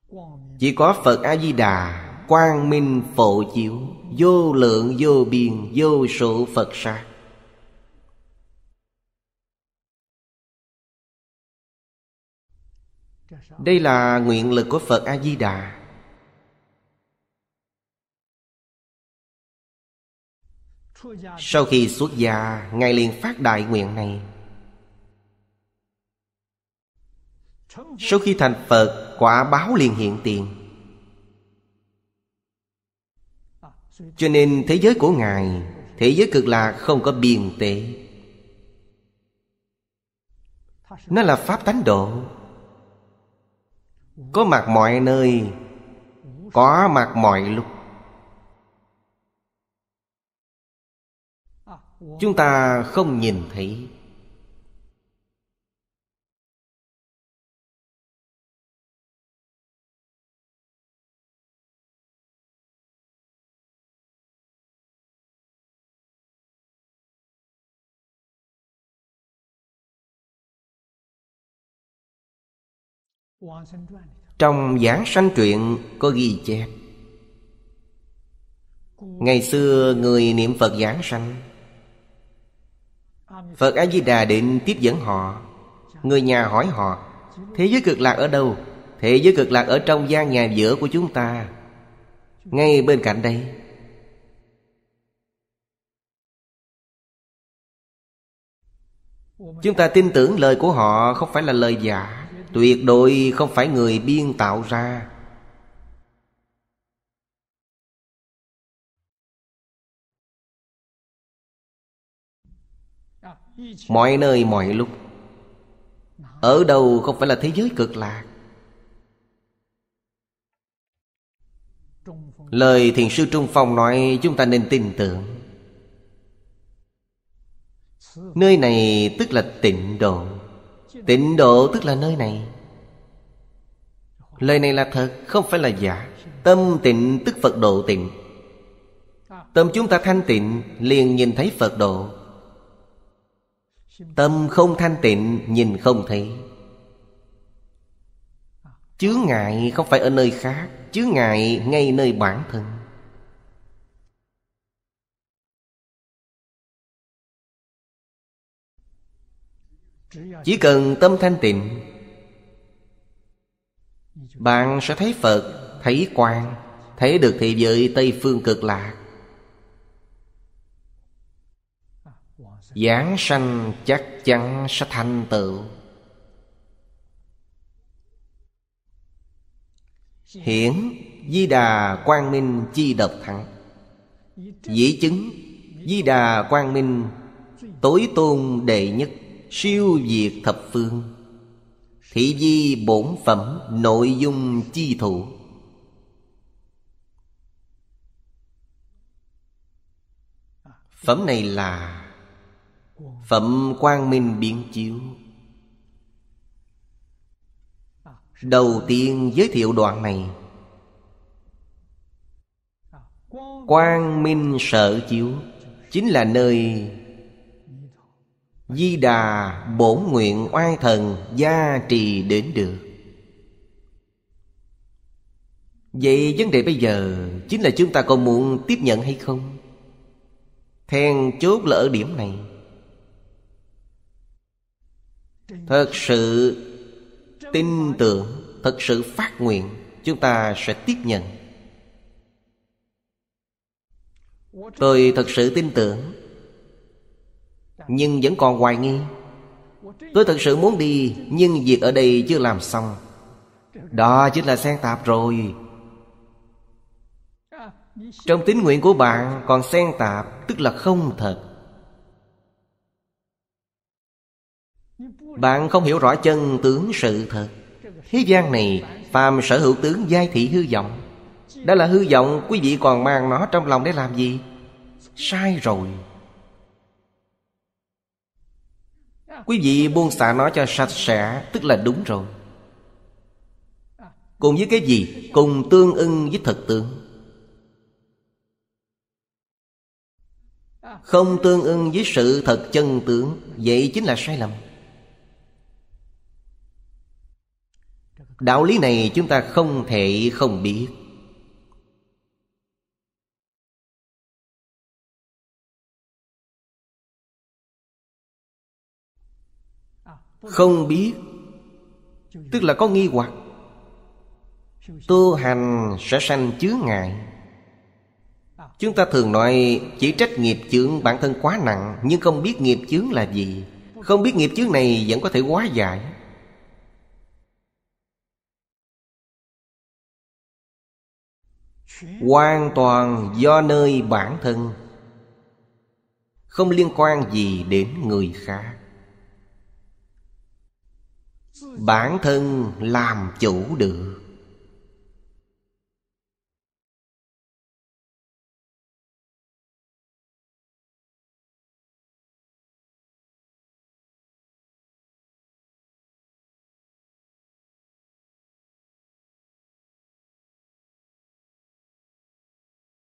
Chỉ có Phật A-di-đà quang minh phổ chiếu, vô lượng vô biên vô số Phật sát. Đây là nguyện lực của Phật A-di-đà. Sau khi xuất gia, Ngài liền phát đại nguyện này. Sau khi thành Phật, quả báo liền hiện tiền. Cho nên thế giới của Ngài, thế giới cực lạc không có biên tế. Nó là pháp tánh độ, có mặt mọi nơi, có mặt mọi lúc. Chúng ta không nhìn thấy. Trong Giảng Sanh Truyện có ghi chép, ngày xưa người niệm Phật giảng sanh, Phật A-di-đà định tiếp dẫn họ. Người nhà hỏi họ, thế giới cực lạc ở đâu? Thế giới cực lạc ở trong gian nhà giữa của chúng ta, ngay bên cạnh đây. Chúng ta tin tưởng lời của họ không phải là lời giả, tuyệt đối không phải người biên tạo ra. Mọi nơi mọi lúc. Ở đâu không phải là thế giới cực lạc? Lời Thiền sư Trung Phong nói chúng ta nên tin tưởng. Nơi này tức là tịnh độ. Tịnh độ tức là nơi này. Lời này là thật, không phải là giả. Tâm tịnh tức Phật độ tịnh. Tâm chúng ta thanh tịnh liền nhìn thấy Phật độ. Tâm không thanh tịnh nhìn không thấy. Chướng ngại không phải ở nơi khác, chướng ngại ngay nơi bản thân. Chỉ cần tâm thanh tịnh, bạn sẽ thấy Phật, thấy quang, thấy được thế giới Tây Phương Cực Lạc. Giảng sanh chắc chắn sẽ thành tựu. Hiển Di Đà Quang Minh chi độc thắng. Dĩ chứng Di Đà Quang Minh tối tôn đệ nhất, siêu diệt thập phương. Thị vi bổn phẩm nội dung chi thủ. Phẩm này là phẩm quang minh biến chiếu. Đầu tiên giới thiệu đoạn này. Quang minh sở chiếu chính là nơi Di Đà bổn nguyện oai thần gia trì đến được. Vậy vấn đề bây giờ chính là chúng ta còn muốn tiếp nhận hay không? Then chốt là ở điểm này. Thật sự tin tưởng, thật sự phát nguyện, chúng ta sẽ tiếp nhận. Tôi thật sự tin tưởng, nhưng vẫn còn hoài nghi. Tôi thật sự muốn đi, nhưng việc ở đây chưa làm xong. Đó chính là xen tạp rồi. Trong tín nguyện của bạn còn xen tạp, tức là không thật. Bạn không hiểu rõ chân tướng sự thật. Thế gian này phàm sở hữu tướng giai thị hư vọng. Đó là hư vọng, quý vị còn mang nó trong lòng để làm gì? Sai rồi. Quý vị buông xả nó cho sạch sẽ, tức là đúng rồi. Cùng với cái gì? Cùng tương ưng với thực tướng. Không tương ưng với sự thật chân tướng, vậy chính là sai lầm. Đạo lý này chúng ta không thể không biết. Không biết tức là có nghi hoặc. Tu hành sẽ sanh chướng ngại. Chúng ta thường nói chỉ trách nghiệp chướng bản thân quá nặng, nhưng không biết nghiệp chướng là gì. Không biết nghiệp chướng này vẫn có thể hóa giải. Hoàn toàn do nơi bản thân, không liên quan gì đến người khác. Bản thân làm chủ được.